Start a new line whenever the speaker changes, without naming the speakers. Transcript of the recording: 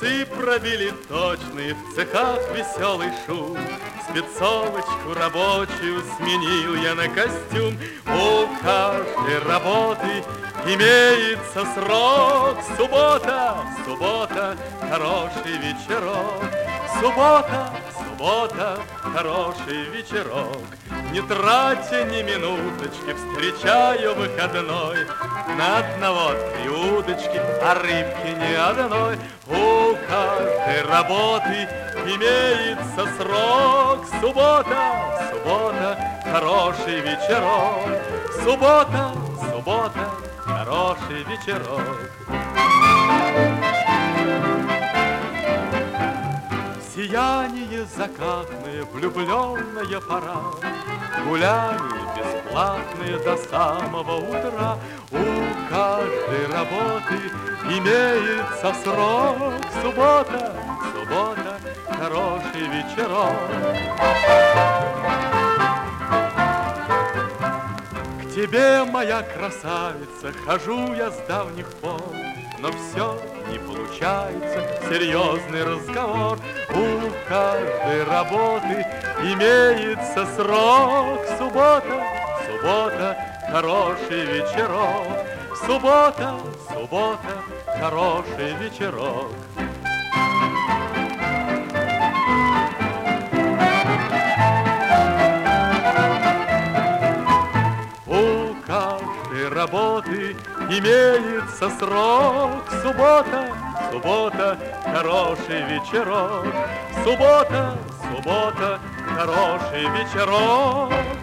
Часы пробили точные, в цехах веселый шум. Спецовочку рабочую сменил я на костюм. У каждой работы имеется срок. Суббота, суббота, хороший вечерок. Суббота, суббота, хороший вечерок. Не тратя ни минуточки, встречаю выходной. На одного 3 удочки, а рыбки ни одной. У каждой работы имеется срок. Суббота, суббота, хороший вечерок. Суббота, суббота, хороший вечерок. Сияние закатное, влюбленная пора, гуляние бесплатное до самого утра. У каждой работы имеется срок. Суббота, суббота, хороший вечерок. К тебе, моя красавица, хожу я с давних пор, но все не получается, серьезный разговор. У каждой работы имеется срок. Суббота, суббота, хороший вечерок. Суббота, суббота, хороший вечерок. У каждой работы имеется срок. Суббота, суббота, хороший вечерок. Суббота, суббота, хороший вечерок.